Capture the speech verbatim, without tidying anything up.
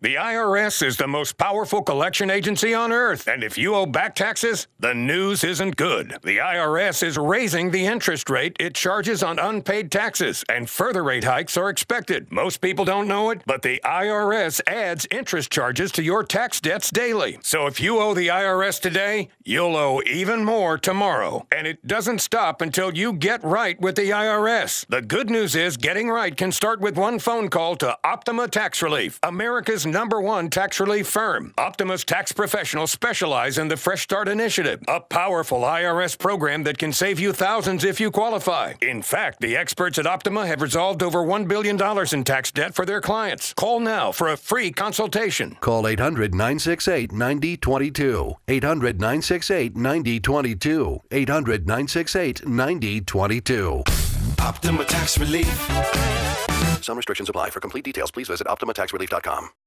The I R S is the most powerful collection agency on earth, and if you owe back taxes, the news isn't good. The I R S is raising the interest rate it charges on unpaid taxes, and further rate hikes are expected. Most people don't know it, but the I R S adds interest charges to your tax debts daily. So if you owe the I R S today, you'll owe even more tomorrow. And it doesn't stop until you get right with the I R S. The good news is getting right can start with one phone call to Optima Tax Relief, America's number one tax relief firm. Optima's tax professionals specialize in the Fresh Start Initiative, a powerful I R S program that can save you thousands if you qualify. In fact, the experts at Optima have resolved over one billion dollars in tax debt for their clients. Call now for a free consultation. Call eight hundred, nine six eight, nine zero two two. eight hundred, nine six eight, nine zero two two. eight hundred, nine six eight, nine zero two two. Optima Tax Relief. Some restrictions apply. For complete details, please visit optima tax relief dot com.